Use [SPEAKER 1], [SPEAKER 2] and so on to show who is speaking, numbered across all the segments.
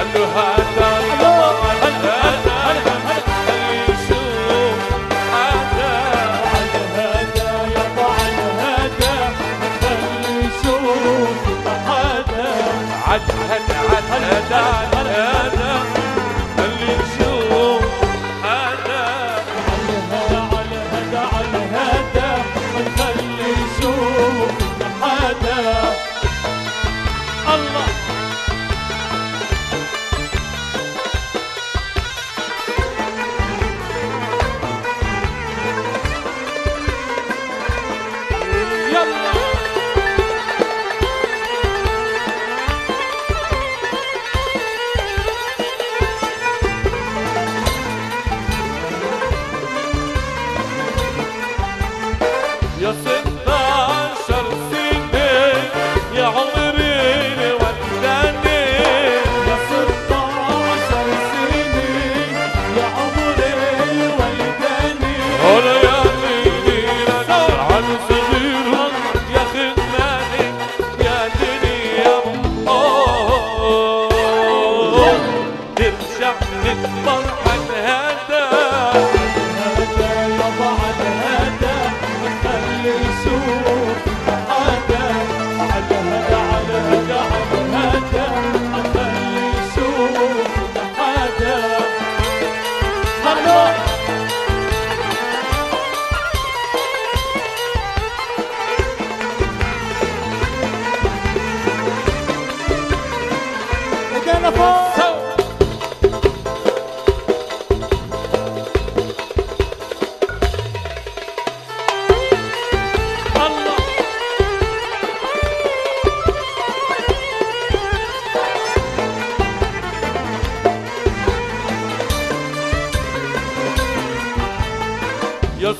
[SPEAKER 1] يا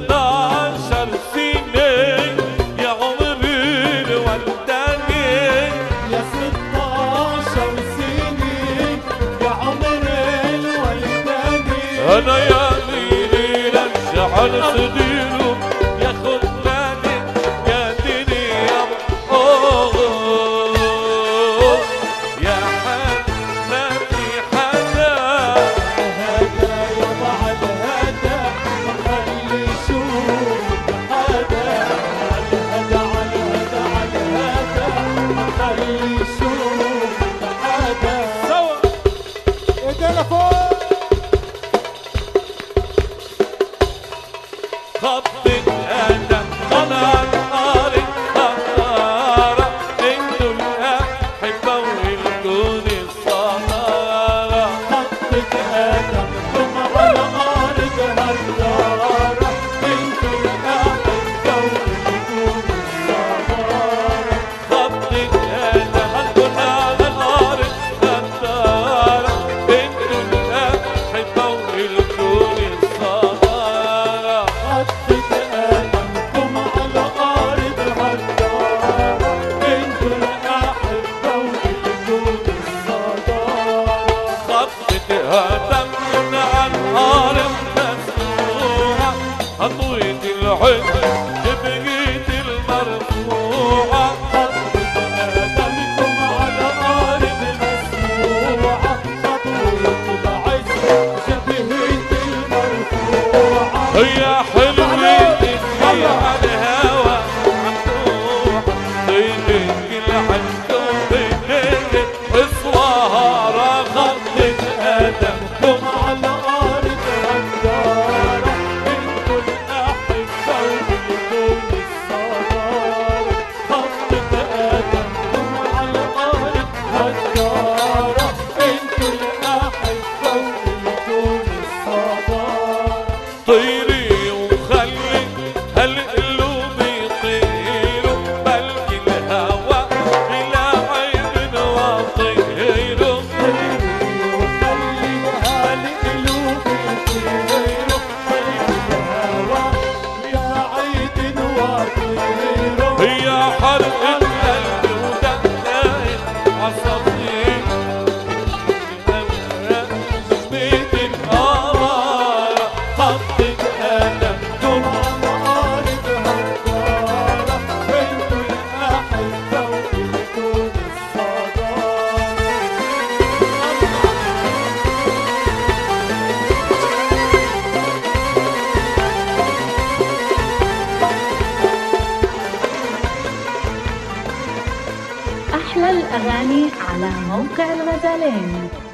[SPEAKER 1] 16 سنة يا عمري الولداني
[SPEAKER 2] يا 16 سنة يا عمري الولداني
[SPEAKER 1] أنا يا ليلي للشعر صغيره يا خدامي يا دنيا يا حناني حدا
[SPEAKER 2] هذا يا بعد هذا ما خلي شوف هذا على هذا على هذا على هذا ما خلي شوف هذا
[SPEAKER 1] سوا
[SPEAKER 2] ايدينا فوق
[SPEAKER 1] خطك أنا طلع الأرض خطارة إنه الأحبة والكون الصنارة
[SPEAKER 2] خطك انا ثم على ارض هالدارة بنت الاحبة والكون الصغارة
[SPEAKER 1] خطك أنا هنكون على الأرض خطارة إنه الأحبة والكون الصنارة
[SPEAKER 2] خطك انا ثم على ارض هالدارة بنت الاحبة والكون الصغارة
[SPEAKER 1] خطك هتمن عن أرض مسموعة خطوة العز بقيت المرفوعة
[SPEAKER 2] خطك آدمكم على أرض مسموعة خطوة العز شبهت المرفوعة
[SPEAKER 1] يا حلوة اللي على الهوى عمدوح طيبك العنكوب الليل الصهارة خطك آدمكم
[SPEAKER 2] على أرض هالدارة بنت الأحبة والكون
[SPEAKER 3] الأغاني على موقع الغزالين.